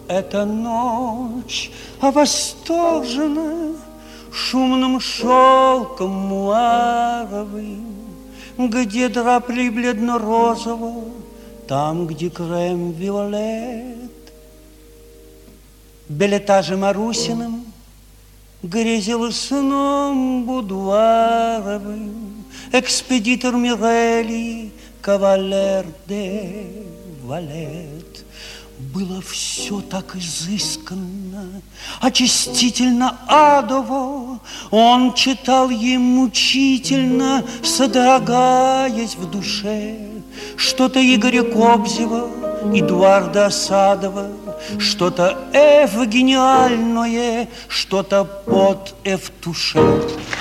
эта ночь, а восторжена шумным шелком муаровым, где драпли бледно-розово, там, где крем-виолет. Белетаже Марусиным грезил сном будуаровым экспедитор Мирели, кавалер де Валет. Было все так изысканно, очистительно адово. Он читал ей мучительно, содрогаясь в душе. Что-то Игоря Кобзева, Эдуарда Осадова, что-то Ф гениальное, что-то под Ф туше.